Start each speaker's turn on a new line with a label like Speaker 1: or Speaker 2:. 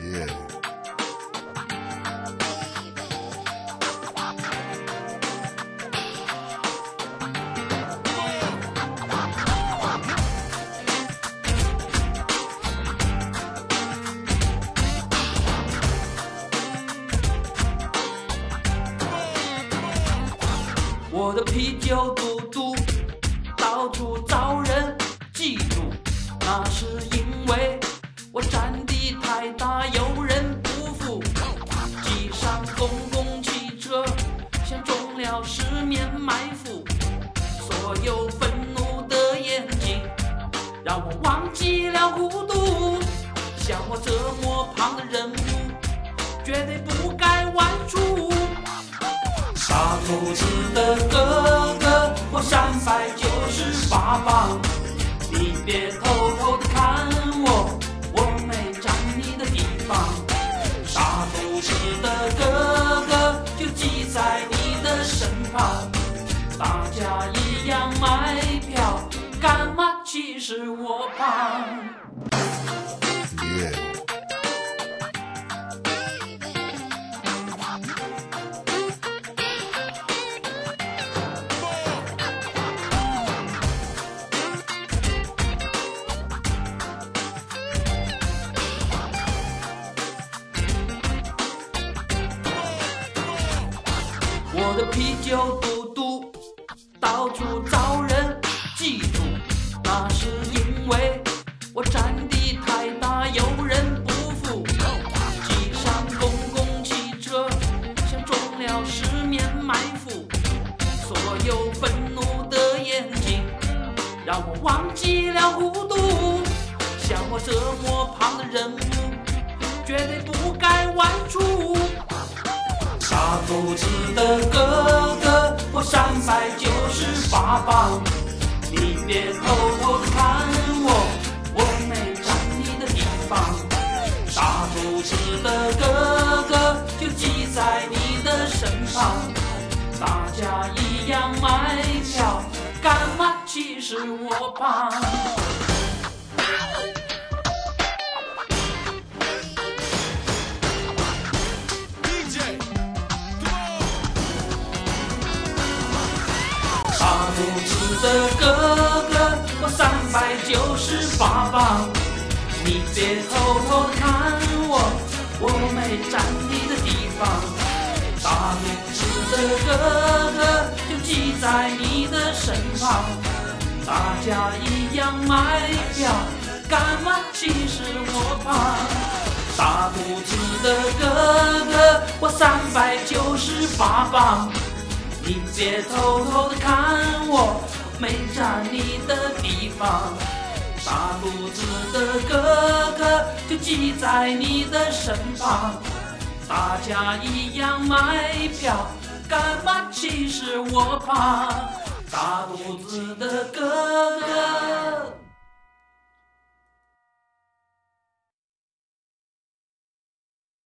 Speaker 1: Yeah.
Speaker 2: 我的啤酒肚肚到处遭人记住，那是因为我占地太大，有人不服。挤上公共汽车，像中了十面埋伏。所有愤怒的眼睛，让我忘记了孤独。像我这么胖的人物，绝对不该玩出。大肚子的哥哥，我398磅，你别偷偷的看我，我没占你的地方。大肚子的哥哥就挤在你的身旁，大家一样买票，干嘛歧视我胖
Speaker 1: ？Yeah.
Speaker 2: 我的啤酒肚肚到处遭人记住，那是因为我占地太大，有人不服。挤上公共汽车，像中了十面埋伏。所有愤怒的眼睛，让我忘记了孤独。像我这么胖的人物，绝对不该玩出。大肚子的哥哥，我398磅，你别偷偷的看我，我没占你的地方。大肚子的哥哥就挤在你的身旁，大家一样买票，干嘛歧视我胖？大肚子的哥哥，我398磅，你别偷偷的看我，我没占你的地方。大肚子的哥哥就挤在你的身旁，大家一样买票，干嘛歧视我胖？大肚子的哥哥，我398磅。你别偷偷的看我，没占你的地方。大肚子的哥哥就挤在你的身旁，大家一样买票，干嘛歧视我胖？